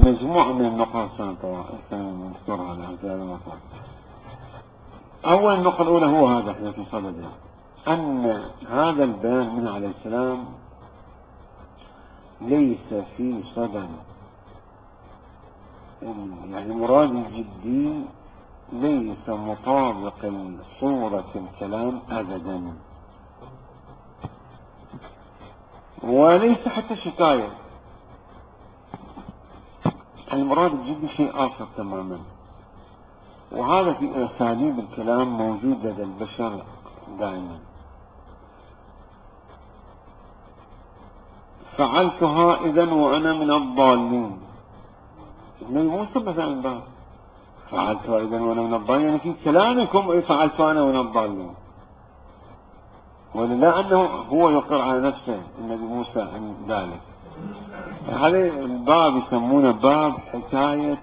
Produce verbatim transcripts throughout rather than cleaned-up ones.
مجموعة من النقاط سنذكرها لها في هذا المطلب. أول النقطة الأولى هو هذا احنا في صدده، أن هذا البيان من عليه السلام ليس في صدد، يعني مراد الجدي ليس مطابق صورة الكلام أبدا، وليس حتى شكاية. المراد الجدي شيء آخر تماما، وهذا في أساليب الكلام موجود لدى البشر دائما. فعلتها إذن وأنا من الضالين، النبي موسى مثلا بقى فعلتها إذن وأنا من الضالين، يعني في كلامكم فعلتها أنا من الضالين، ولله أنه هو يقر على نفسه النبي موسى عن ذلك. هذا الباب يسمونه باب حكاية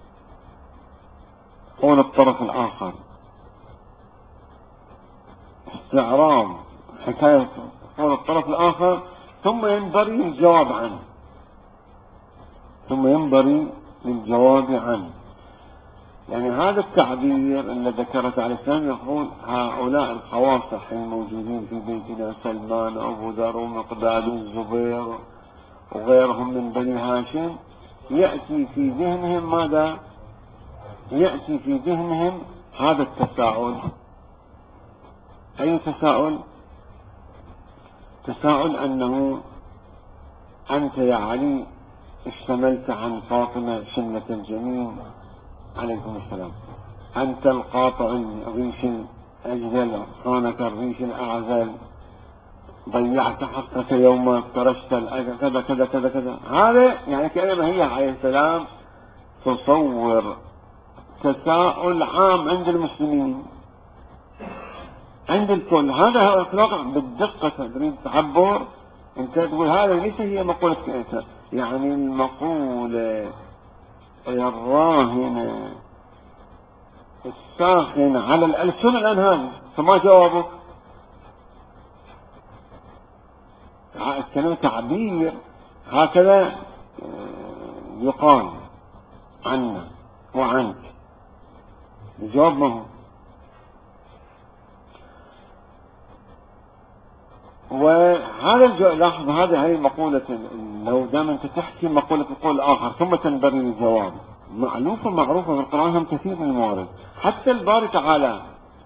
قول الطرف الآخر، استعراض حكاية قول الطرف الآخر، ثم ينبغي الجواب عنه ثم ينبغي للجواب عنه. يعني هذا التعبير اللي ذكرته عليه السلام يقول هؤلاء الخواصح الموجودين في بيتنا، سلمان أبو ذر ومقداد الزبير وغيرهم من بني هاشم، يأتي في ذهنهم ماذا؟ يأتي في ذهنهم هذا التساؤل. أي تساؤل؟ تساؤل أنه أنت يا علي اشتملت عن فاطمة شنة الجميل عليكم السلام، أنت القاطع الريش الأجزل خانك الريش الأعزل، ضيعت حقك يوم افترشت كذا كذا كذا كذا. هذا يعني كلمة هي عليه السلام تصور تساؤل عام عند المسلمين، عند الكل. هذا هو الواقع بالدقة تريد تعبر، انت تقول هذا ليس هي مقولة انت، يعني المقولة الراهنة الساخن على الألسنة الآن هذه، فما جوابك؟ كلمة تعبير هكذا يقال عنا وعنك، الجواب ما هو؟ وهذا الجواب لاحظ، هذه هي مقولة، لو دام انت تحكي مقولة القول الآخر ثم تنبري الجواب، معلوفة معروفة في القرآن هم كثير من الموارد. حتى الباري تعالى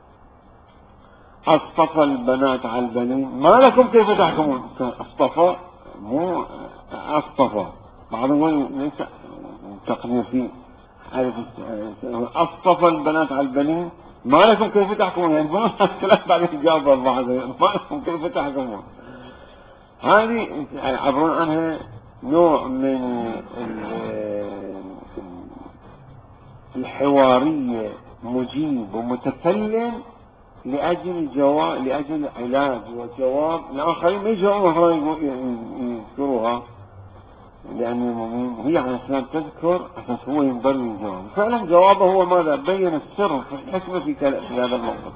اصطفى البنات على البنين ما لكم كيف تحكمون، اصطفى مو اصطفى، بعضهم يقول ليس تقدير فيه، اصطفى البنات على البنين ما لكم كيف تحكمون، يعني ما الكلام بعد الجواب بعض ما لكم كيف تحكمون. هذه يعبرون عنها نوع من الحوارية، مجيب ومتكلم لأجل جواب، لأجل علاج وجواب الآخرين ما يجاوبون يذكروها، لأن المؤمن هي على السلام تذكر أساس هو ينبغي الجواب. فعلا جوابه هو ماذا؟ بين السر في الحكمة في هذا الموقف.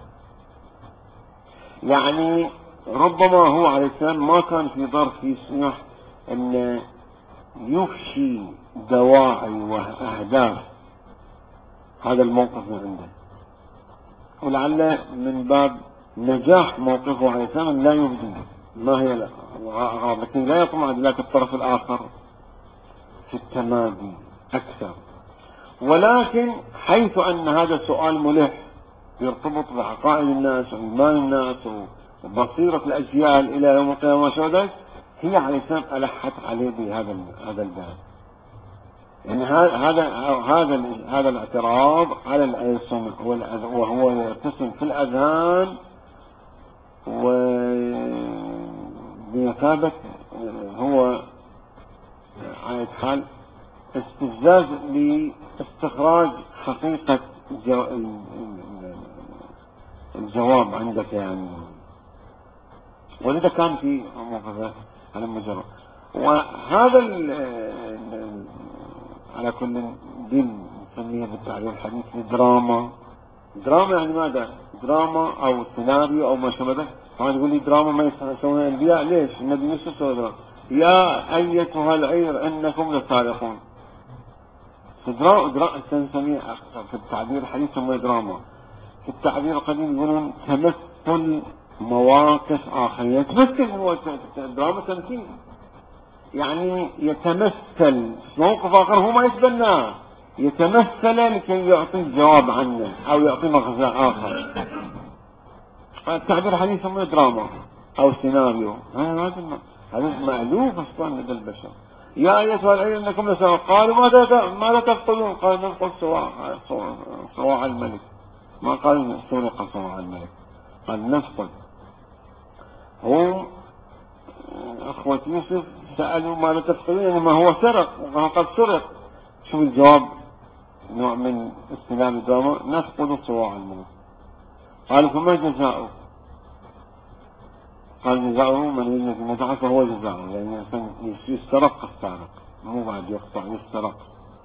يعني ربما هو عليه السلام ما كان في ظرف يسمح أن يفشي دواعي وأهداف هذا الموقف من عنده، ولعل من باب نجاح موقفه عليه السلام لا يبدي ما هي الأغراض، لكن لا يطمع ذلك الطرف الآخر في التمادي أكثر. ولكن حيث أن هذا سؤال ملح يرتبط بعقائد الناس وإيمان الناس وبصيرة الأجيال إلى يوم القيامة وشهدت، هي عليه السلام ألحت عليه بهذا هذا الباب. يعني هذا هذا هذا الاعتراض على الألسن وهو يرتسم في الأذهان وبمثابة هو على حال استفزاز لاستخراج حقيقة الجواب عندك يعني، ولذا كان في موقفه على مجرد. وهذا على كل دين نسميها بالتعبير الحديث دراما. دراما يعني ماذا؟ دراما او سيناريو او ما شابه ذلك. طبعا يقول لي دراما ما يسوونها الانبياء، ليش؟ النبي يوسف سوى دراما، يا ايتها العير انكم لسارقون، درا درا نسميه في التعبير الحديث يسموه دراما، في التعبير القديم يقولون تمثل مواقف آخرين. يتمثل هو دراما تمثيل، يعني يتمثل موقف آخر هو ما يتبناه، يتمثل لكي يعطي جواب عنه أو يعطي مغزى آخر. التعبير الحديث يسموه دراما أو سيناريو. هذا هذا مألوف أصلا لدى البشر. يا أيها العير إنكم لسواء. قالوا ماذا ماذا تفقدون؟ قال ننقل صواع صواع الملك. ما قال سرق صواع الملك، قال نفقد. هم أخوة يوسف سألوا ماذا تفقدون، يعني ما هو سرق، وقد سرق. شو الجواب؟ نوع من استلام الدراما. نفقد صواع الملك. قالوا فما جزاؤه؟ قال جزاؤه من يجب أن يدعى فهو جزاؤه، يعني يسترق السارق، مو بعد يقطع، يسترق.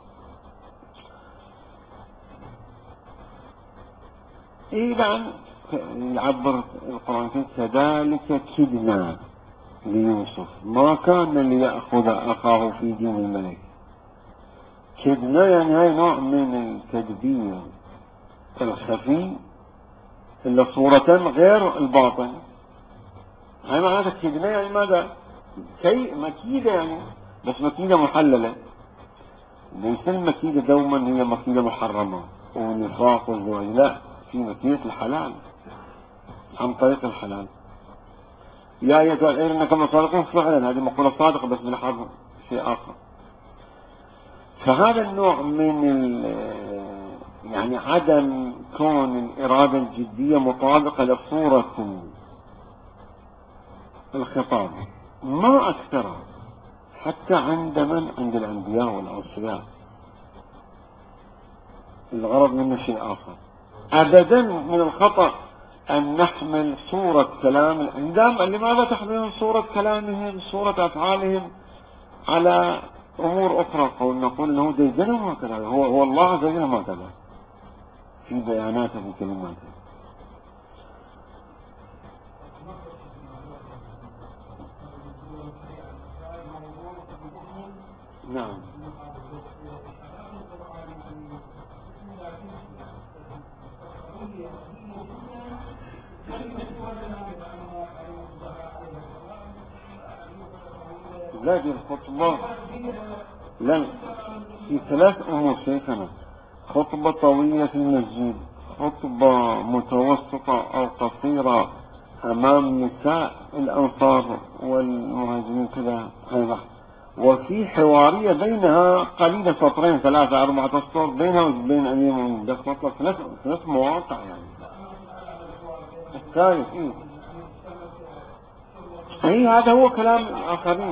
إذا يعبر القرآن كذلك كدنا ليوسف ما كان ليأخذ أخاه في دين الملك. كدنا يعني هاي نوع من التدبير الخفي إلا صورة غير الباطن. هاي معناتها كدنا يعني ماذا؟ كي مكيدة يعني، بس مكيدة محللة. ليس المكيدة دوما هي مكيدة محرمة ونفاق والزواج، لا، في مكيدة الحلال عن طريق الحلال. يا أيها العير إنكم صادقون فعلا، هذه مقولة صادقة بس بلحظ شيء آخر. فهذا النوع من يعني عدم كون الإرادة الجدية مطابقة لصورة الخطاب ما أكثرها حتى عند من؟ عند الأنبياء والأوصياء. الغرض منه شيء آخر. أبدا من الخطأ أن نحمل صورة كلام الأندام. لماذا تحملون صورة كلامهم، صورة أفعالهم على أمور أخرى؟ قول نقول له زينهم هكذا، هو هو الله زينهم هكذا في بياناته في كلماته. نعم. لا دي الخطبة لا في ثلاث أمور شيخنا: خطبة طويلة في المسجد، خطبة متوسطة أو قصيرة أمام نساء الأنصار والمهاجرين كذا هذا، وفي حوارية بينها قليلة سطرين ثلاثة أربعة أسطر بينها وبين أمير المؤمنين. ده مطلب ثلاث ثلاث مواقع يعني. الثالث إيه؟ أي هذا هو كلام الآخرين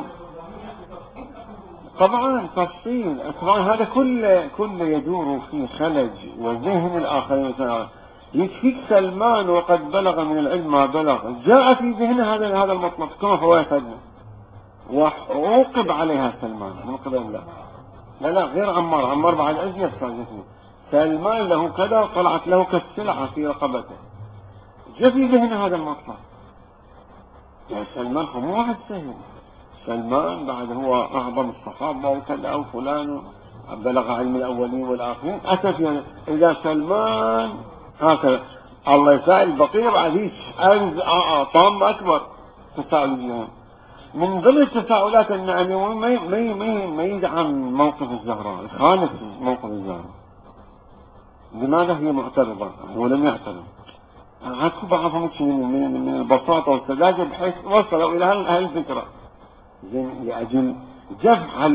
طبعا تفصيل. طبعا هذا كل كل يدور في خلج وذهن الآخرين. يكفيك سلمان وقد بلغ من العلم ما بلغ، جاء في ذهنه هذا هذا المطلب كما فوائد هذا، وعوقب عليها سلمان من قبل الله. لا لا غير عمار، عمار بعد أزيد صاجته. سلمان له كذا، طلعت له كالسلعة في رقبته، جاء في ذهنه هذا المطلب. يعني سلمان هو مو واحد سهل. سلمان بعد هو أعظم الصحابة وكذا أو فلان بلغ علم الأولين والآخرين. أسف يعني إذا سلمان هكذا الله يسائل البقية بعديش أنز آآ طام أكبر تساؤل جيهم. من ضمن التساؤلات أن النعمي ما ما ما يدعم موقف الزهراء، يخالف موقف الزهراء. لماذا هي معترضة ولم يعترض؟ هاتوا بعضهم من من البساطة والسذاجة بحيث وصلوا إلى هالفكرة. زين لأجل جمع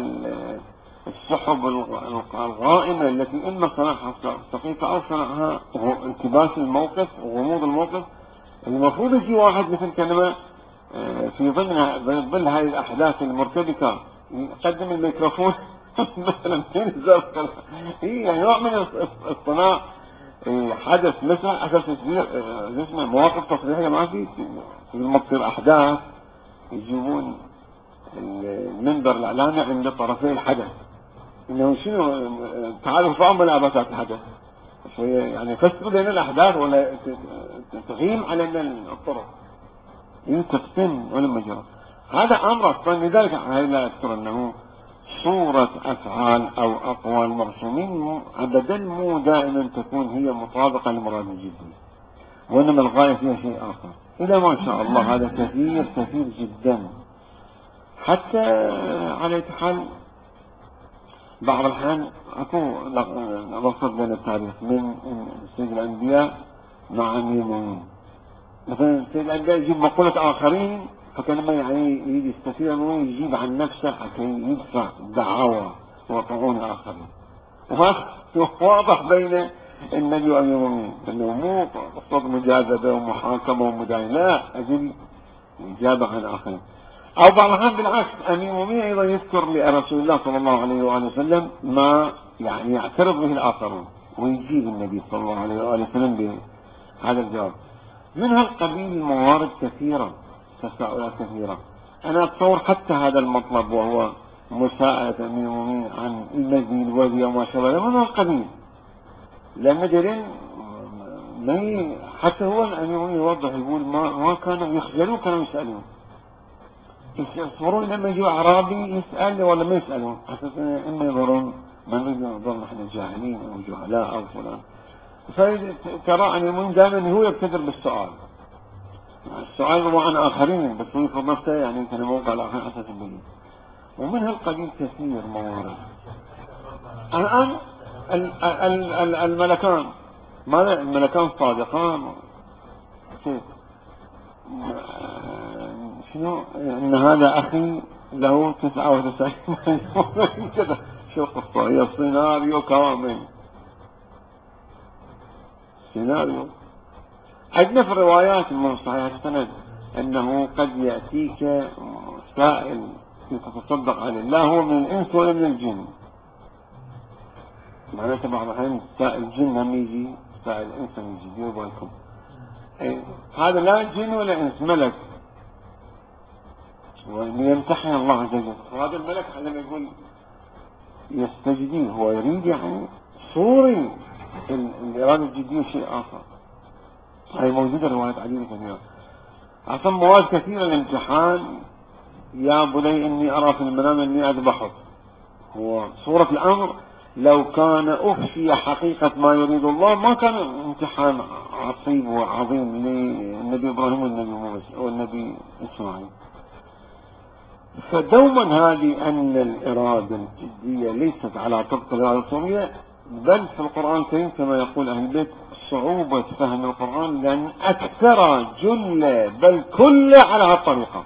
السحب الغائمة التي إما صنعها دقيقة أو صنعها انتباس الموقف وغموض الموقف. المفروض يجي واحد مثل كلمة في ضمن ظل هذه الأحداث المرتبكة يقدم الميكروفون مثلا هي يعني نوع من الصناع حدث مثل أساس اسمه مواقف تصريحية. ما في في المصير أحداث يجيبون المنبر الإعلامي عند طرفي الحدث إنه شنو تعالوا فهم ملابسات الحدث يعني فسروا بين الأحداث ولا تغيم على الطرق يتقسم ولا مجرى. هذا أمر أصلا. لذلك هاي لا أذكر أنه صورة أفعال أو أقوال معصومين أبدا مو دائما تكون هي مطابقة للمراد الجدي، وإنما الغاية فيها شيء آخر. إلى ما شاء الله هذا كثير كثير جدا. حتى على حال بعض الأحيان أكو رصد لنا التاريخ من سيد الأنبياء مع أمير المؤمنين. مثلا سيد الأنبياء يجيب مقولة آخرين، فكان ما يعني يجي يستطيع أنه يجيب عن نفسه حتى يدفع دعاوى وطعون آخرين. وهذا واضح بين النبي وأمير المؤمنين أنه مو قصة مجازفة ومحاكمة ومداينة، لا، أجل إجابة عن آخرين. أو بعض الأحيان بالعكس أمير المؤمنين أيضا يذكر لرسول الله صلى الله عليه وآله وسلم ما يعني يعترض به الآخرون، ويجيب النبي صلى الله عليه وآله وسلم بهذا الجواب. من هالقبيل الموارد كثيرة، تساؤلات كثيرة. أنا أتصور حتى هذا المطلب وهو مساءلة أمير المؤمنين عن الذي الوذي وما شابه من هالقبيل، لأن مجرين ما حتى هو أمير المؤمنين يوضح يقول ما, ما كانوا يخجلون، كانوا يسألون يصورون لما يجوا أعرابي يسأل ولا ما يسألون، حتى إما يظهرون ما نظن نحن جاهلين أو جهلاء أو فلان. فترى أن المؤمن دائما هو يبتدر بالسؤال، السؤال هو عن آخرين بس هو يفرض نفسه يعني كان موقع الآخرين أساس البديل. ومن هالقبيل كثير موارد. الآن الملكان ماذا؟ الملكان صادقان كيف؟ شنو ان هذا اخي له تسعة وتسعين كذا، شو قصة؟ هي سيناريو كامل، سيناريو. عندنا في الروايات من صحيح السند انه قد يأتيك سائل تتصدق عليه، لا هو من الانس ولا من الجن. معناته بعض الأحيان سائل الجن هم يجي، سائل الانس هم يجي، ديروا بالكم. هذا لا جن ولا انس، ملك، ويمتحن الله عز وجل. وهذا الملك لما يقول يستجديه هو يريد يعني صوري الإرادة الجدية شيء آخر. هاي موجودة روايات عديدة كثيرة. أصلا مواد كثيرة الامتحان، يا بني إني أرى في المنام إني أذبحك، هو صورة الأمر لو كان أخفي حقيقة ما يريد الله ما كان امتحان عصيب وعظيم للنبي إبراهيم والنبي موسى والنبي إسماعيل. فدوما هذه أن الإرادة الجدية ليست على طبق الإرادة الصورية، بل في القرآن الكريم كما يقول أهل البيت صعوبة فهم القرآن لأن أكثر جلة بل كل على هالطريقة.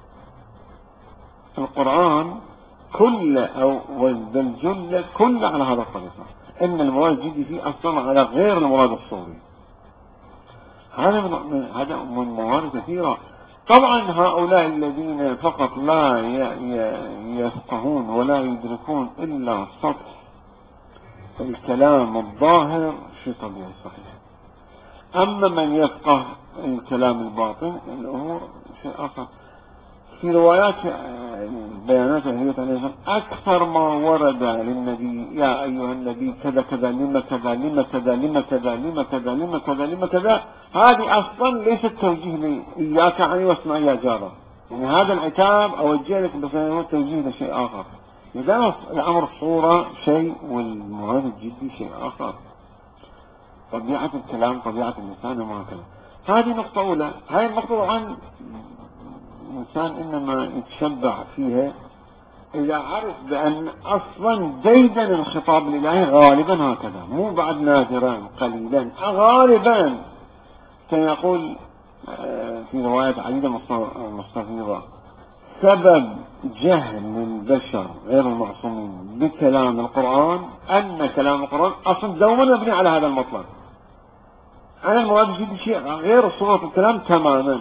القرآن كل أو بل جلة كل على هذا الطريقة، إن المراد الجدي فيه أصلا على غير المراد الصوري. هذا من هذا من موارد كثيرة. طبعا هؤلاء الذين فقط لا يفقهون ولا يدركون إلا سطح الكلام الظاهر في طبيعة صحيح. أما من يفقه الكلام الباطن الأمور شيء آخر. في روايات بيانات النبي أكثر ما ورد للنبي يا أيها النبي كذا كذا لما كذا لما كذا لما كذا لما كذا لما كذا لما كذا، هذه أصلا ليست توجيه لي إياك عني واسمع يا جارة، يعني هذا العتاب أوجه لك بس هو توجيه لشيء آخر. إذا الأمر الصورة شيء والمراد الجدي شيء آخر. طبيعة الكلام طبيعة اللسان وما كذا. هذه نقطة أولى. هذه النقطة عن الإنسان إنما يتشبع فيها إذا عرف بأن أصلا ديدن الخطاب الإلهي غالبا هكذا، مو بعد نادرا قليلا، غالبا سيقول في روايات عديدة مستفيضة سبب جهل البشر غير المعصومين بكلام القرآن أن كلام القرآن أصلا دوما مبني على هذا المطلب. أنا المراد الجدي شيء غير صورة الكلام تماما.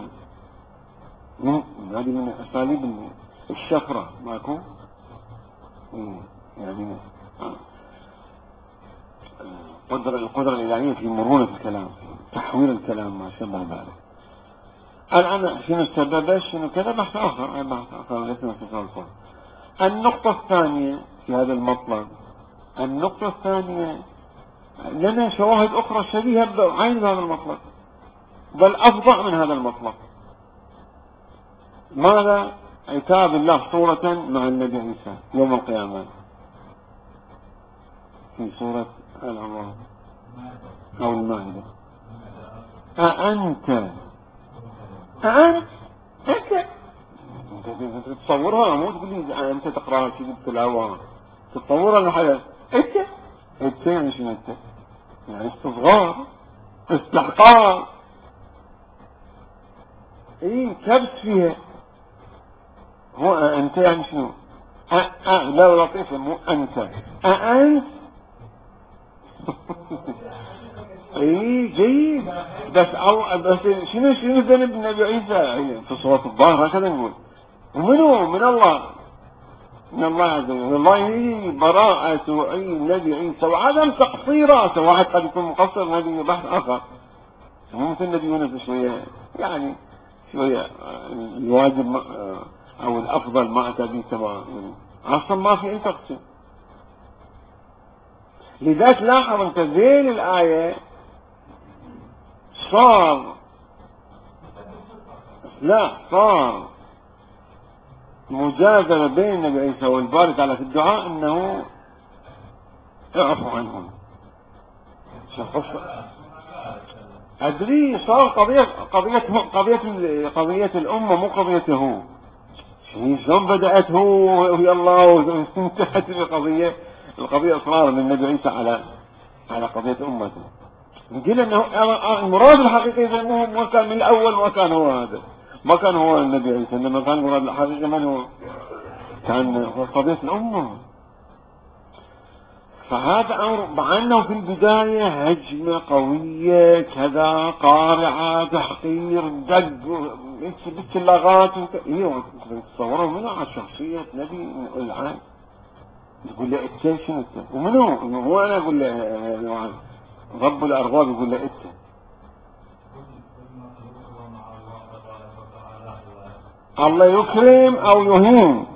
هذه من أساليب الشفرة ماكو يعني قدر القدرة الإلهية في مرونة الكلام، تحويل الكلام ما شابه ذلك. الآن شنو السبب شنو كذا بحث آخر، بحث آخر ليس اتصال صار. النقطة الثانية في هذا المطلب، النقطة الثانية لنا شواهد أخرى شبيهة بعين هذا المطلب بل أفضع من هذا المطلب. ماذا؟ عتاب الله صورة مع النبي عيسى يوم القيامة في سورة العمران أو المائدة. أأنت أأنت أنت تتصورها، مو تقول لي أنت تقرأها كذا بتلاوة، تتصورها الحياة. أنت أنت يعني شنو أنت؟ يعني استصغار، استحقار، إيه كبس فيها. هو أنت يعني شنو؟ أ أ لا لطيف، مو أنت أأنت. اي جيد، بس أو بس شنو شنو ذنب النبي عيسى في صورة الظاهر هكذا نقول. ومنو؟ من الله، من الله عز وجل. الله هي براءة أي النبي عيسى وعدم تقصيره. واحد قد يكون مقصر، نبي بحث آخر. ممكن النبي يونس شوية يعني شوية الواجب أو الأفضل ما أتى به تمام، أصلا ما في أي تقصير. لذلك لاحظ أنت ذيل الآية صار لا صار مجادلة بين النبي عيسى والباري تعالى في الدعاء انه اعفو عنهم. ادري صار قضية قضية قضية قضية الامة مو قضيته هو. شلون بدأت هو ويا الله وانتهت القضية. القضية اصرار من النبي عيسى على على قضية امته. نقول انه المراد الحقيقي اذا ما كان من الاول، ما كان هو هذا، ما كان هو النبي عيسى، انما كان المراد الحقيقي من هو؟ كان قضية الامة. فهذا امر، مع انه في البداية هجمة قوية كذا قارعة تحقير دق بالتلاغات. ايوه تصوروا منو على شخصية نبي العام يقول له انت شنو انت؟ ومنو؟ هو انا اقول له رب الأرباب يقول له إنت. الله يكرم أو يهين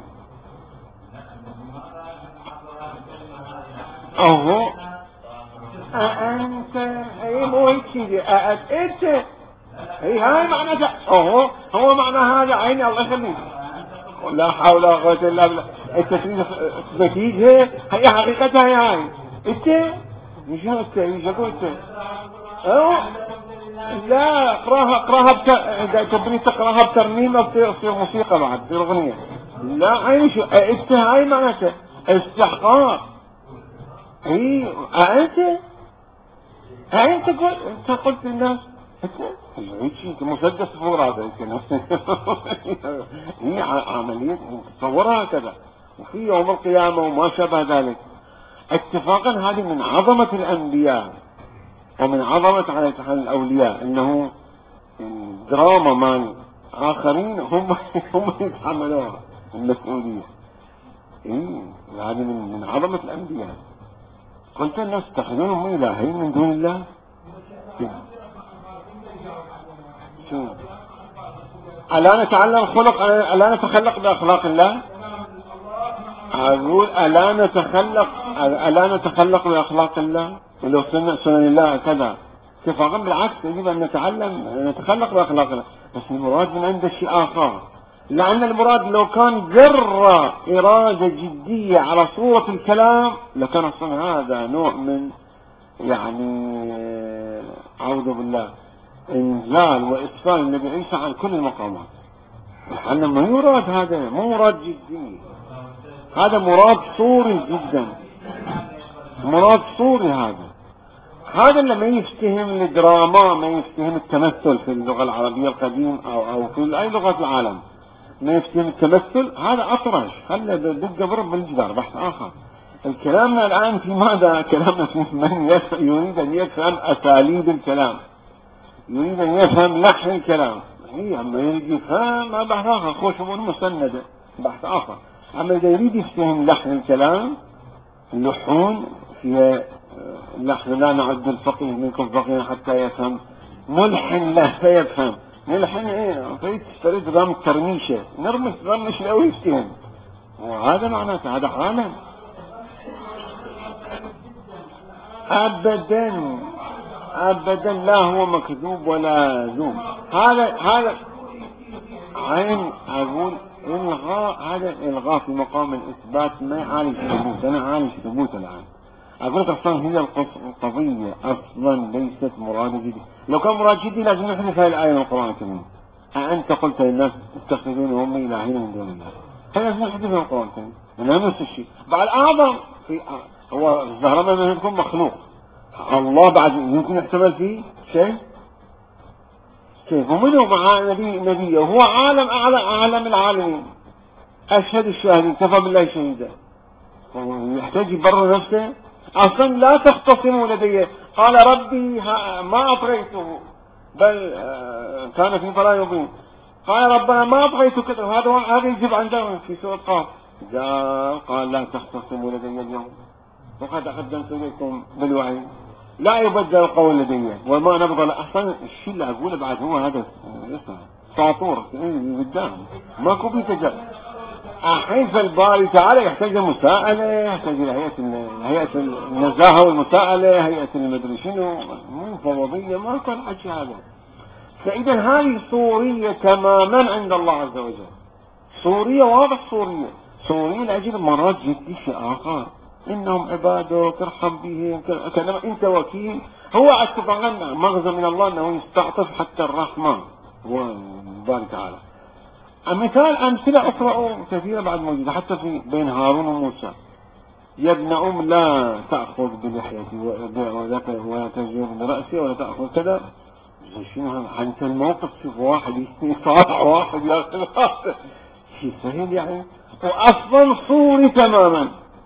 أهو أأنت هي مو هيك أأنت أنت هي هاي معناتها أهو هو معنى هذا. عيني الله يخليك، لا حول ولا قوة إلا بالله. أنت تريد نتيجة هي حقيقتها هي هاي أنت مش أنت مش أقول أنت أو لا اقراها اقراها بت... اذا تبغي تقراها بترنيمه تصير تصير موسيقى بعد تصير اغنيه. لا عيني شو انت هاي معناته استحقاق. اي انت انت قلت انت قلت للناس انت هيك مسدس فور هذا يمكن. هي عمليه تصورها هكذا وفي يوم القيامه وما شابه ذلك. اتفاقا هذه من عظمه الانبياء ومن عظمة على الأولياء أنه دراما مال آخرين هم هم يتحملوها المسؤولية. إيه هذه من من عظمة الأنبياء. قلت الناس تتخذونهم إلهين من دون الله. شو ألا نتعلم خلق ألا نتخلق بأخلاق الله؟ أقول ألا نتخلق ألا نتخلق بأخلاق الله؟ ولو سنة سنن الله كذا اتفاقا بالعكس يجب أن نتعلم نتخلق بأخلاق الله. بس المراد من عند شيء آخر، لأن المراد لو كان جرى إرادة جدية على صورة الكلام لكان أصلا هذا نوع من يعني أعوذ بالله إنزال وإسفال النبي عيسى عن كل المقامات. لأن ما يراد هذا مو مراد جدي، هذا مراد صوري جدا، مراد صوري. هذا هذا اللي ما يفتهم الدراما، ما يفتهم التمثل في اللغة العربية القديم أو أو في أي لغة العالم، ما يفتهم التمثل. هذا أطرش، خلى دق برب بالجدار بحث آخر. الكلامنا الآن في ماذا؟ كلامنا في من يريد أن يفهم أساليب الكلام، يريد أن يفهم لحن الكلام. هي أما يريد يفهم بحث آخر، خوش أمور مسندة بحث آخر. أما إذا يريد يفهم لحن الكلام، اللحون فيها نحن لا نعد الفقيه منكم فقيه حتى يفهم، ملحن له فيفهم. نلحن ايه فيت تريد رام ترميشه نرمش رمش لو يفتهم، وهذا معناته هذا عالم. ابدا ابدا لا هو مكذوب ولا ذوب. هذا هذا عين اقول إلغاء، هذا إلغاء في مقام الإثبات ما يعالج ثبوت. أنا أعالج ثبوت الآن. أقول لك أصلا هي القضية أصلا ليست مراد جدي. لو كان مراد جدي لازم نحذف هذه الآية من القرآن الكريم. أنت قلت للناس اتخذوني أمي إلهين من دون الله، فلازم نحذفها من القرآن الكريم. أنا نفس الشيء. بعد أعظم في هو الزهراء ما يكون مخلوق، الله بعد يمكن يحتمل فيه شيء كيف؟ ومنه مع نبي نبيه وهو عالم أعلى أعلم العالمين، أشهد الشاهدين كفى بالله شهيدا، يحتاج يبرر نفسه. أصلا لا تختصموا لدي، قال ربي ما أطغيته بل كان في ضلال مبين، قال ربنا ما أطغيته كذا. هذا هذا يجب عندهم في سورة قاف. قال قال لا تختصموا لدي اليوم وقد قدمت إليكم بالوعي لا يبدل القول لدي وما نبغى. أصلا الشيء اللي أقوله بعد هو هذا ساطور قدام ماكو في تجارب. الحين فالباري تعالى يحتاج مساءلة، يحتاج هيئة هيئة النزاهة والمساءلة، هيئة المدري شنو، مو فوضية، ما كان حكي هذا. فإذا هذه صورية تماما عند الله عز وجل، صورية واضح، صورية صورية لأجل مراد جدي شيء آخر، إنهم عبادك ارحم بهم كلام أنت وكيل. هو أتبعا مغزى من الله أنه يستعطف حتى الرحمن وبارك تعالى. مثال أمثلة أخرى كثيرة بعد موجودة حتى في بين هارون وموسى. يا ابن أم لا تأخذ بلحيتي ولا تجر برأسي ولا تأخذ كذا. شنو هذا؟ حتى الموقف شوف واحد يصارع واحد يأخذ شيء سهل يعني، وأصلا صوري تماما.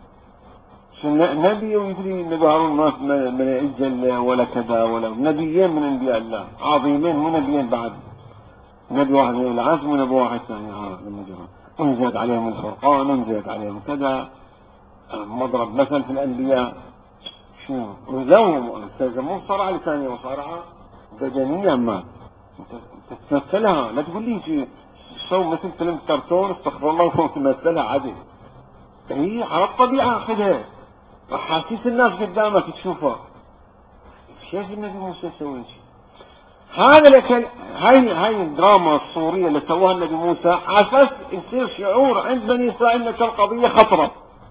نبي ويدري النبي هارون ما من يعز ولا كذا ولا نبيين من أنبياء الله عظيمين، مو نبيين بعد، نبي واحد من العزم ونبي واحد ثاني هذا المجرم. انزلت عليهم الفرقان، انزلت عليهم كذا، مضرب مثل في الأنبياء. شو ولو مو صرعة لسانية وصرعة بدنية، ما تتمثلها. لا تقول لي شيء سو مثل فيلم كرتون استغفر الله وتمثلها عدل. هي على الطبيعة خذها وحاسيس الناس قدامك تشوفها. شايف النبي موسى يسوي شيء هذا لكن هاي هاي الدراما الصورية اللي سواها النبي موسى عساس يصير شعور عند بني إسرائيل أن القضية خطرة.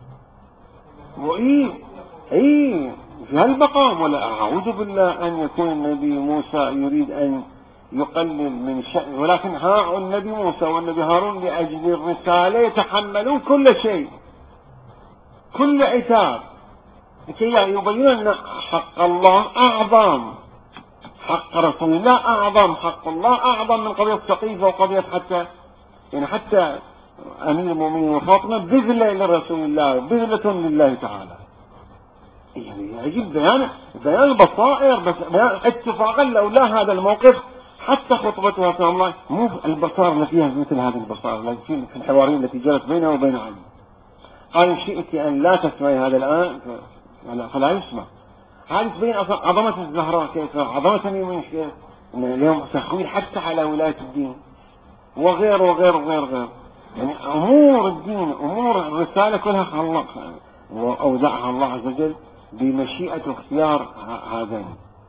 وإيه إيه في هالمقام ولا أعوذ بالله أن يكون النبي موسى يريد أن يقلل من شأن، ولكن ها النبي موسى والنبي هارون لأجل الرسالة يتحملون كل شيء، كل عتاب، لكي يبينون أن حق الله أعظم، حق رسول الله أعظم، حق الله أعظم من قضية سقيفة وقضية حتى يعني حتى أمير المؤمنين وفاطمة بذلة لرسول الله، بذلة لله تعالى. يعني يجب بيان بيان البصائر، بس بيان اتفاقا لولا هذا الموقف حتى خطبتها سلام الله مو البصائر التي فيها مثل هذه البصائر التي في الحوارية التي جرت بينها وبين علي. قال إن شئت أن لا تسمعي هذا الآن فلا يسمع. هذه تبين عظمة الزهراء كيف، عظمة اليمين كيف، إن اليوم تخويل حتى على ولاية الدين وغير وغير وغير غير. يعني أمور الدين أمور الرسالة كلها خلق وأودعها الله عز وجل بمشيئة واختيار هذين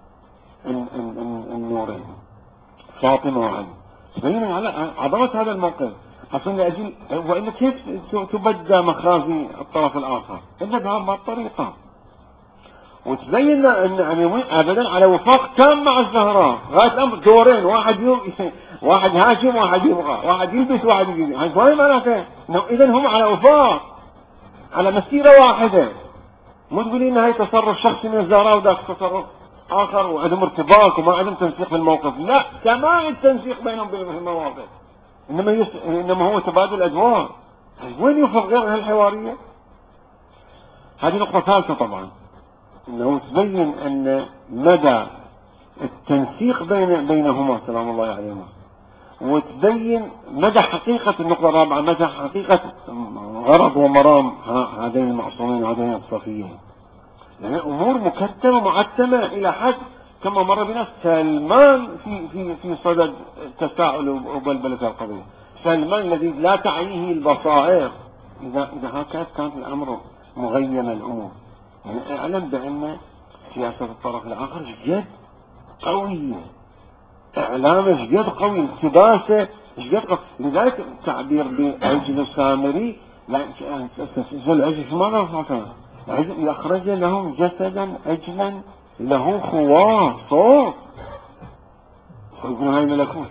النورين فاطمة وعلي. تبين على عظمة هذا الموقف أصلا لأجل، وإلا كيف تبدى مخازي الطرف الآخر إلا بهذه الطريقة. وتبين أن أبدا على وفاق تام مع الزهراء غاية الأمر، دورين، واحد يوم واحد هاشم واحد يبغى، واحد يلبس واحد يجي، هاي فاهم معناته؟ إذن هم على وفاق على مسيرة واحدة. مو تقولي إن هاي تصرف شخصي من الزهراء وذاك تصرف آخر وعدم ارتباط وما عدم تنسيق في الموقف. لا، تمام التنسيق بينهم بالمواقف، إنما يس... إنما هو تبادل أدوار. وين يوفق غير هالحوارية؟ هذه نقطة ثالثة طبعا، إنه تبين أن مدى التنسيق بين بينهما سلام الله عليهما، وتبين مدى حقيقة النقطة الرابعة، مدى حقيقة غرض ومرام هذين المعصومين وهذين الصفيين. يعني أمور مكتمة معتمة إلى حد كما مر بنا سلمان في في في صدد تساؤل وبلبلة القضية. سلمان الذي لا تعيه البصائر، إذا إذا هكذا كانت الأمر مغيم الأمور. يعني أعلم بأن سياسة الطرف الآخر جد قوية، إعلامه جد قوي، التباسه ايش قد لذلك التعبير بعجل سامري لا العجل في ماذا فعل؟ العجل أخرج لهم جسدا عجلا له خوار صوت يقولون هاي ملكوت.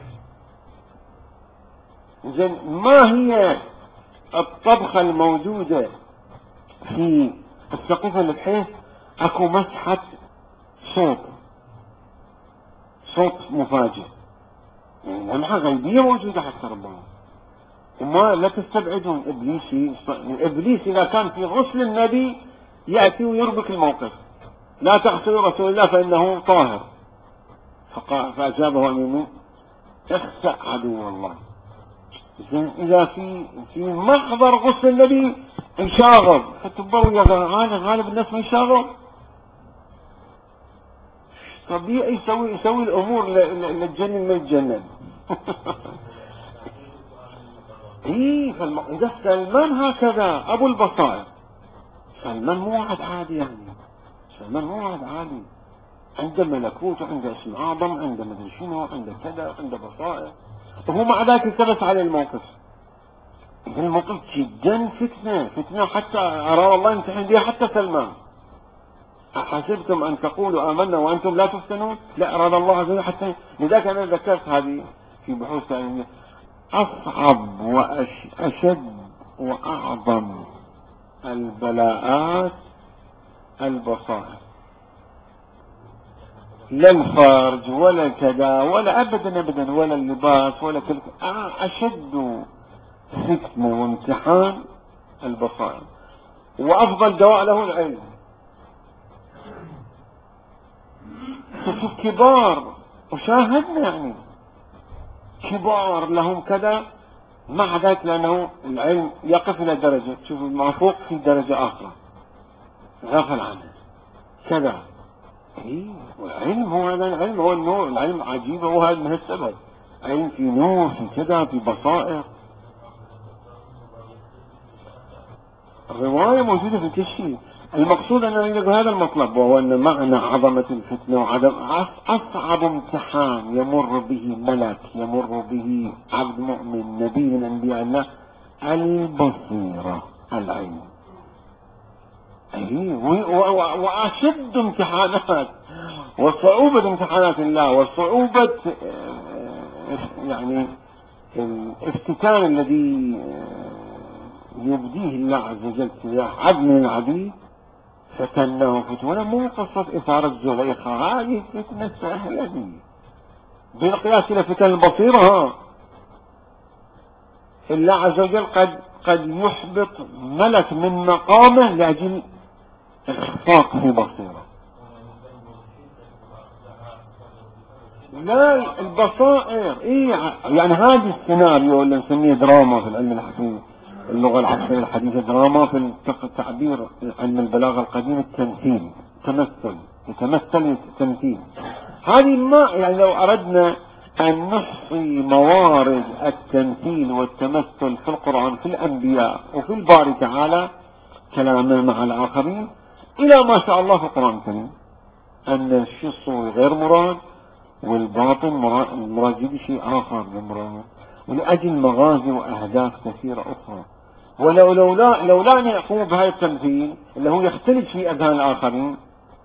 زين ما هي الطبخة الموجودة في السقيفة بحيث اكو مسحة صوت صوت مفاجئ يعني لمحة غيبية موجودة حتى ربما. وما لا تستبعدون ابليس ابليس اذا كان في غسل النبي يأتي ويربك الموقف لا تغسلوا رسول الله فانه طاهر فاجابه امين اخسأ عدو الله. اذا في في محضر غسل النبي انشاغل فتبوا يا غالب غالب الناس ما يشاغل طبيعي يسوي يسوي الامور للجنن ما يتجنن. ايه فالم... اذا سلمان هكذا ابو البصائر سلمان مو واحد عادي يعني سلمان مو واحد عادي عنده ملكوت وعنده اسم اعظم عنده مدري شنو عنده كذا عنده بصائر وهو مع ذلك التبس على الموقف. الموقف جدا فتنة فتنة حتى أرى الله يمتحن بها حتى سلمان. أحسبتم أن تقولوا آمنا وأنتم لا تفتنون لا أراد الله عز وجل حتى لذلك أنا ذكرت هذه في بحوث يعني أصعب وأشد وأعظم البلاءات البصائر لا الفرج ولا كذا ولا أبدا أبدا ولا اللباس ولا كل أشد فتنة وامتحان البصائر وأفضل دواء له العلم. شوف كبار وشاهدنا يعني كبار لهم كذا مع ذلك لأنه العلم يقف إلى درجة شوف المعفوق في درجة أخرى غفل عنه كذا. إيه والعلم هو هذا العلم هو النور العلم عجيب هو هذا من السبب علم في نور في كذا في بصائر. الرواية موجودة في كل شيء. المقصود أن يقول هذا المطلب وهو أن معنى عظمة الفتنة وعدم أصعب امتحان يمر به ملك يمر به عبد مؤمن نبي من أنبياء الله البصيرة العلم. وأشد امتحانات وصعوبة امتحانات الله وصعوبة يعني الافتتان الذي يبديه الله عز وجل تجاه عبد من العبيد فتنه فتنة مو قصة إثارة زليخة هذه فتنة سهلة دي بالقياس إلى فتن البصيرة. الله عز وجل قد قد يحبط ملك من مقامه لأجل إخفاق في بصيرة. لا البصائر إيه يعني هذا السيناريو اللي نسميه دراما في العلم الحكيم اللغة العربية الحديثة دراما في التعبير عن البلاغة القديم التمثيل تمثل يتمثل التمثيل. هذه ما يعني لو أردنا أن نحصي موارد التمثيل والتمثل في القرآن في الأنبياء وفي الباري تعالى كلامنا مع الآخرين إلى ما شاء الله في القرآن الكريم أن الشيء الصوري غير مراد والباطن مراد شيء آخر مراد ولأجل مغازي وأهداف كثيرة أخرى. ولو لولا لولا أن يقوم بهذا التمثيل اللي هو يختلف في أذهان الآخرين.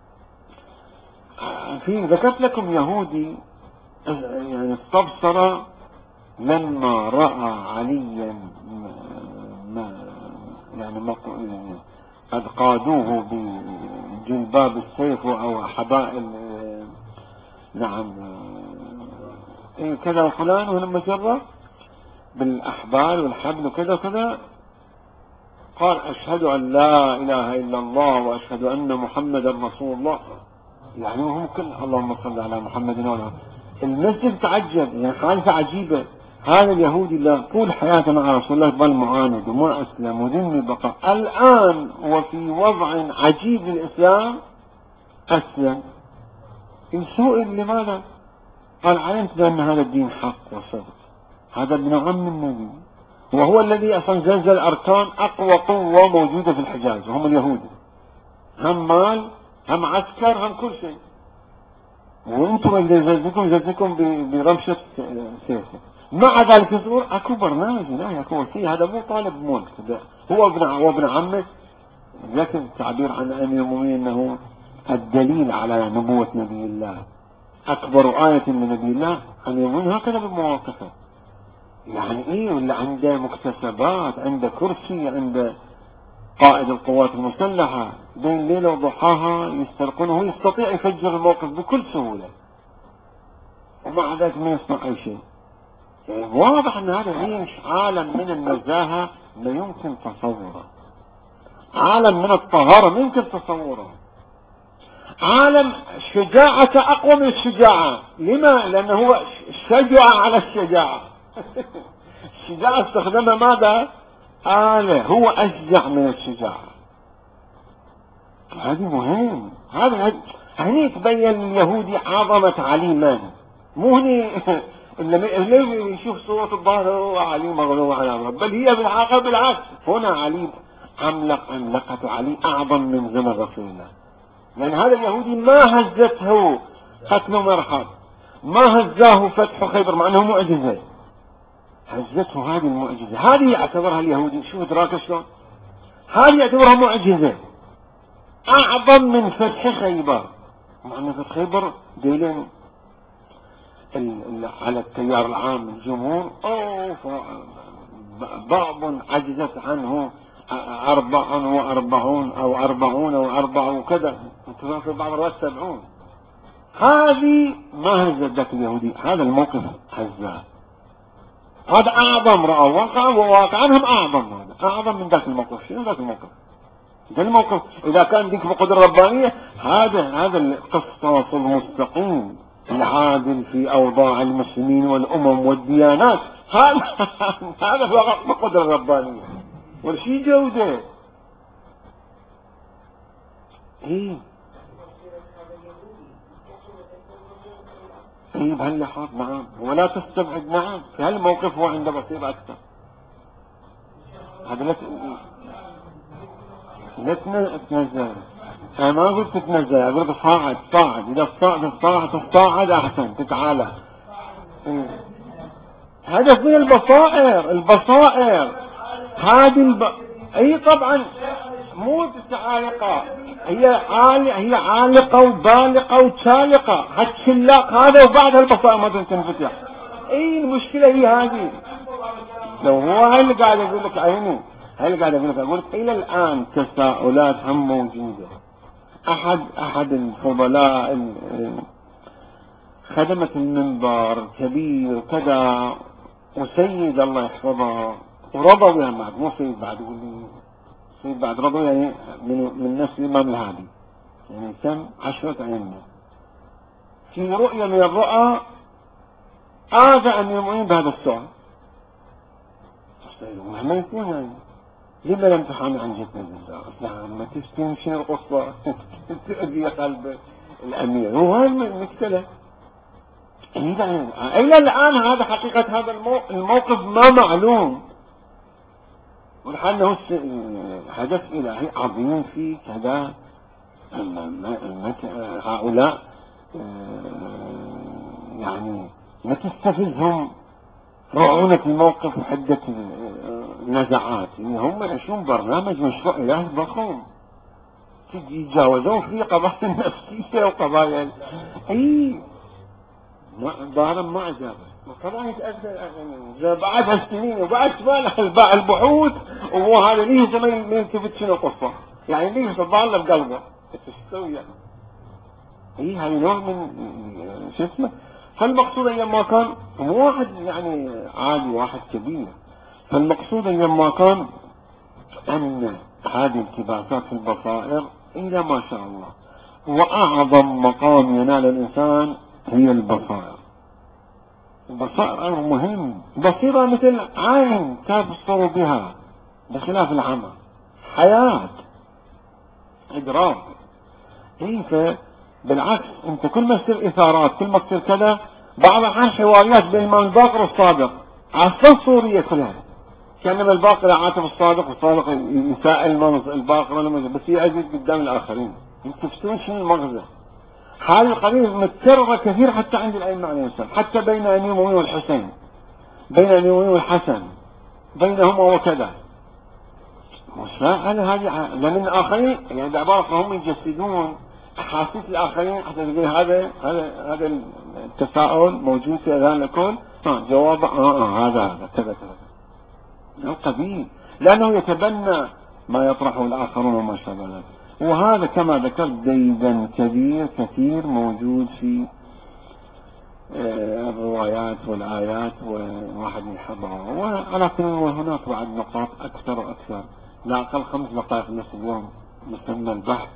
في ذكرت لكم يهودي يعني استبصر لما رأى عليا ما يعني ما قد قادوه بجلباب السيف أو حبائل نعم إيه كذا فلان ولما جرى بالأحبال والحبل وكذا وكذا قال أشهد أن لا إله إلا الله وأشهد أن محمد رسول الله. يعني هم كل اللهم صل على محمد وعلى المسجد تعجب يعني حادثة عجيبة. هذا اليهودي اللي طول حياته مع رسول الله ظل معاند وما أسلم وذمي بقى الآن وفي وضع عجيب للإسلام أسلم. سئل لماذا؟ قال علمت بأن هذا الدين حق وصدق هذا ابن عم النبي وهو الذي أصلا زلزل أركان أقوى قوة موجودة في الحجاز وهم اليهود هم مال هم عسكر هم كل شيء وانتم اللي زلزلكم زلزلكم برمشة سيفه مع ذلك يصور اكو برنامج هنا، اكو شيء، هذا مو طالب ملك، هو ابن هو ابن عمه. لكن التعبير عن امير المؤمنين انه الدليل على نبوة نبي الله، اكبر آية من نبي الله امير المؤمنين، هكذا بمواقفه. يعني ايه، ولا عنده مكتسبات، عنده كرسي، عنده قائد القوات المسلحة، بين ليلة وضحاها يسترقونه، يستطيع يفجر الموقف بكل سهولة، ومع ذلك ما يصنع اي شيء. يعني واضح ان هذا يعيش عالم من النزاهة لا يمكن تصوره، عالم من الطهارة ما يمكن تصوره، عالم شجاعته اقوى من الشجاعة. لما؟ لانه هو شجع على الشجاعة. الشجاعة استخدمها ماذا؟ آلة، هو اشجع من الشجاعة. هذه مهم، هذا هني يتبين اليهودي عظمة علي من مو هني. اللي يشوف صورة الظاهر علي مغلوب على أمره، بل هي بالحقيقة بالعكس. هنا علي عملق، عملقة علي أعظم من زمن رسول الله، لأن هذا اليهودي ما هزته قتل مرحب، ما هزاه فتح خيبر، مع أنه معجزة، هزته هذه المعجزة، هذه يعتبرها اليهودي. شوف دراك شلون، هذه يعتبرها معجزة أعظم من فتح خيبر، مع أن فتح خيبر دليل على التيار العام الجمهور، أوه بعض عجزت عنه أربع وأربعون أو أربعون أو أربع وكذا، في بعض الروايات سبعون. هذه ما هزت ذاك اليهودي، هذا الموقف هزاه، هذا أعظم، رأى واقعا وواقعا هم أعظم، هذا أعظم من ذاك الموقف. شنو ذاك الموقف؟ ذا الموقف إذا كان ذيك بقدرة ربانية، هذا هذا القصاص المستقيم العادل في أوضاع المسلمين والأمم والديانات، هذا هذا فقط بقدرة ربانية والشي جودة. إيه إيه بهاللحظات، نعم، ولا تستبعد، نعم، في هالموقف هو عنده بصيرة أكثر. هذا لا لا تتنزل، أنا ما قلت تتنزل، أقول تصاعد، تصاعد، إذا تصاعد تصاعد تصاعد أحسن، تتعالى. إيه. هذا في البصائر، البصائر هذه الب... أي طبعا مو متعالقة، هي عال... هي عالقة وبالقة وتالقة، هالشلاق هذا وبعدها البصائر ما تنفتح. اي المشكلة هي هذه. لو هو هاي اللي قاعد اقول لك، عيني هاي اللي قاعد اقول لك، اقول لك الى الان تساؤلات هم موجودة. احد احد الفضلاء خدمة المنبر كبير كذا وسيد الله يحفظه ورضوا بها بعد، مو سيد بعد، يقول لي سيد بعد، رضوا يعني من من نفس الإمام الهادي، يعني كم عشرة أئمة. في رؤية من الرؤى آذى أن يؤمن بهذا السؤال، مهما يكون يعني لما لم تحامي عن جدنا بالله؟ ما تفتن شنو القصة؟ تأذي قلب الأمير، هو هاي المشكلة. إلى الآن هذا حقيقة هذا الموقف ما معلوم، ولحنه حدث إلهي عظيم في كذا. هؤلاء يعني ما تستفزهم رعونة الموقف وحدة النزعات، هم يعيشون برنامج مشروع إلهي ضخم يتجاوزون فيه قضايا النفسية وقضايا اي ظاهرا ما عجبه طبعا يتأثر بعد هالسنين وبعد سبالة البحوث، وهو هذا ليه زمان ما يلتفت شنو قصة، يعني ليه تظل بقلبه تستوي يعني. اي هاي نوع من شو اسمه. فالمقصود ايام كان واحد يعني عادي، واحد كبير، فالمقصود ايام كان ان هذه التباسات في البصائر الى ما شاء الله، واعظم مقام ينال الانسان هي البصائر. البصائر امر مهم، بصيرة مثل عين تبصر بها بخلاف العمى، حياة ادراك. ايه بالعكس انت كل ما تصير اثارات، كل ما تصير كذا، بعض الحين حواريات بين الامام الباقر والصادق عصا سورية كلها، كانما الباقر عاتب الصادق والصادق يسائل الباقر، بس يعزز قدام الاخرين. انتم تفتون شنو المغزى؟ هذه القضية متكررة كثير حتى عند الأئمة عليهم السلام، حتى بين أمير المؤمنين والحسين. بين الأمير والحسن بينهما وكذا، مش أنا هذه لأن الآخرين يعني بعبارة هم يجسدون أحاسيس الآخرين حتى تقول هذا هذا هذا التساؤل موجود في أذهان الكل. ها جواب آه آه هذا هذا كذا كذا قبيل، لأنه يتبنى ما يطرحه الآخرون وما شابه ذلك. وهذا كما ذكرت ديدا كبير كثير موجود في الروايات والآيات وواحد يحضرها. وعلى كل وهناك بعد نقاط أكثر وأكثر، لا أقل خمس دقائق نصف اليوم نسمى البحث.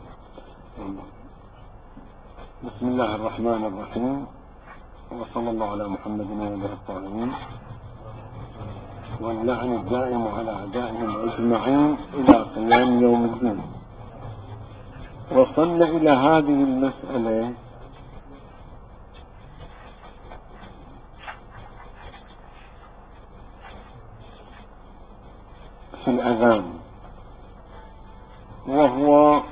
بسم الله الرحمن الرحيم، وصلى الله على محمد وآله الطاهرين، واللعن الدائم على أعدائهم أجمعين إلى قيام يوم الدين. وصلنا إلى هذه المسألة في الأذان، وهو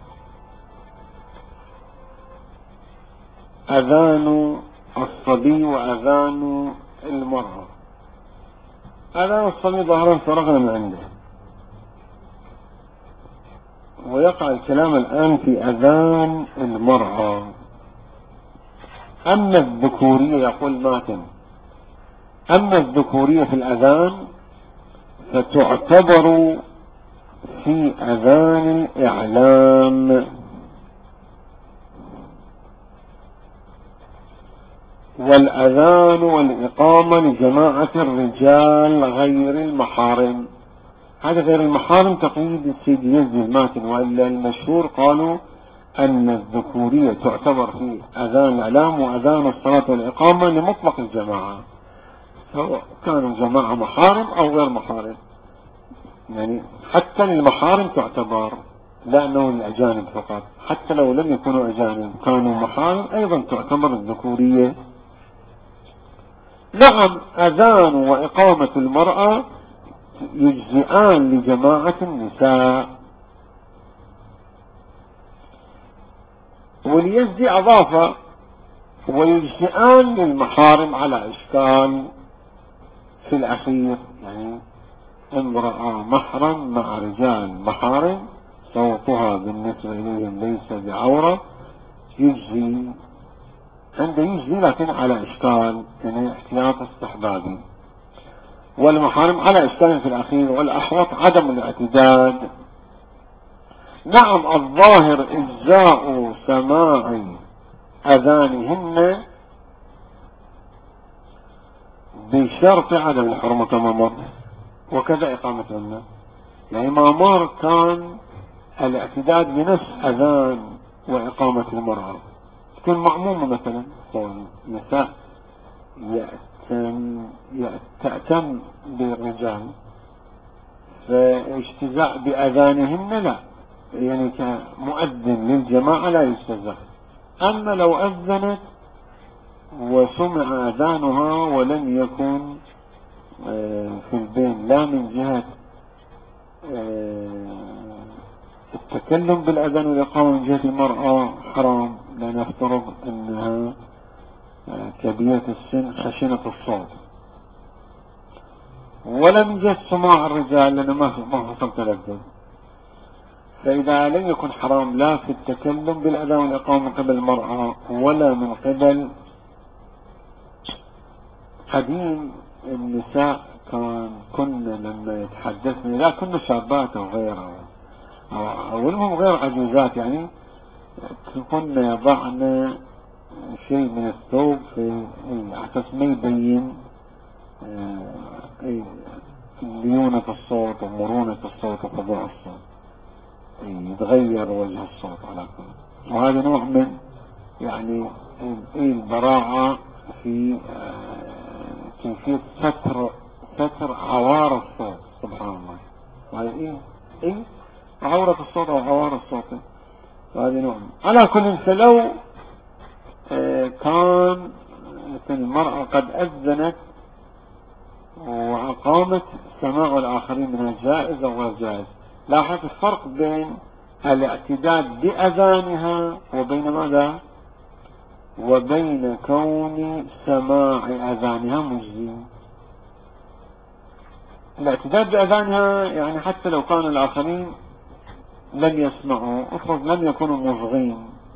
أذان الصبي وأذان المرأة. أذان الصبي ظهرا فرغنا من عنده، ويقع الكلام الآن في أذان المرأة. أما الذكورية يقول ماتن، أما الذكورية في الأذان فتعتبر في أذان الإعلام، والأذان والإقامة لجماعة الرجال غير المحارم. هذا غير المحارم تقييد السيد يزي الماتن، وإلا المشهور قالوا أن الذكورية تعتبر في أذان الإعلام وأذان الصلاة والإقامة لمطلق الجماعة، سواء كانوا جماعة محارم أو غير محارم، يعني حتى للمحارم تعتبر، لأنه للأجانب فقط، حتى لو لم يكونوا أجانب كانوا محارم أيضا تعتبر الذكورية. نعم أذان وإقامة المرأة يجزئان لجماعة النساء، وليجزي أضافة ويجزئان للمحارم على إشكال في الأخير، يعني امرأة محرم مع رجال محارم صوتها بالنسبة إليهم ليس بعورة يجزي، عنده يجزي لكن على إشكال، يعني احتياط استحبابي، والمحارم على إشكال في الأخير، والأحوط عدم الاعتداد. نعم الظاهر إجزاء سماع أذانهن بشرط عدم الحرمة كما مر، وكذا إقامتهن، يعني ما مر كان الاعتداد بنفس أذان وإقامة المرأة، تكون مأمومة مثلا النساء يأتم تأتم بالرجال، فاجتزاء بأذانهن لا، يعني كمؤذن للجماعة لا يجتزاء. أما لو أذنت وسمع أذانها ولم يكن في البين لا من جهة التكلم بالأذان والإقامة من جهة المرأة حرام، لا نفترض أنها كبيرة السن خشنة الصوت، ولا من جهة سماع الرجال لأنه ما ما حصل تلذذ. فإذا لم يكن حرام لا في التكلم بالأذان والإقامة من قبل المرأة ولا من قبل قديم النساء، كان كنا لما يتحدثن لا كنا شابات أو غيرها أو المهم غير عجوزات، يعني كنا يضعن شيء من الثوب في أساس ما يبين ليونة الصوت ومرونة الصوت وفضوع الصوت، يتغير وجه الصوت على كل. وهذا نوع من يعني البراعة في كيفية ستر ستر عوار الصوت، سبحان الله. وهذا إيه إيه عورة الصوت أو عوار الصوت، وهذا نوع. على كل فلو كان المرأة قد أذنت وأقامت سماع الآخرين من الجائز أو غير جائز، لاحظ الفرق بين الاعتداد بأذانها وبين ماذا؟ وبين كون سماع أذانها مجزي. الاعتداد بأذانها يعني حتى لو كانوا الآخرين لم يسمعوا، افرض لم يكونوا مصغين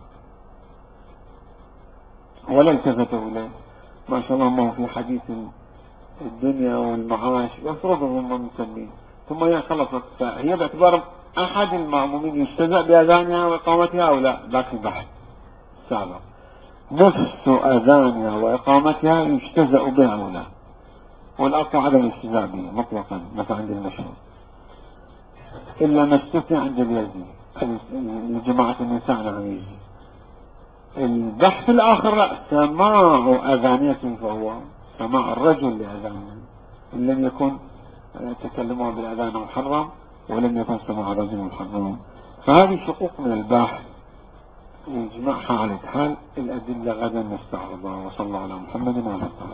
ولا التفتوا إليه، ما شاء الله ما هو في حديث الدنيا والمعاش يفرضهم ممتنين، ثم هي خلصت، فهي باعتبار أحد المأمومين يستهزأ بأذانها وإقامتها أو لا، ذاك البحث السابق. نفس أذانها وإقامتها يستهزأ بها أو لا، والأقوى عدم الاستهزاء به مطلقا مثلا عند المشهور، إلا ما استثنى عند اليزي لجماعة النساء عن يزي. البحث الآخر لا، سماع أذانية فهو سماع الرجل لأذانه، إن لم يكن تكلموا بالأذان محرم ولم يكن سماع الرجل محرم. فهذه شقوق من البحث يجمعها على حال الأدلة غدا نستعرضها. وصلى الله على محمد وعلى آله.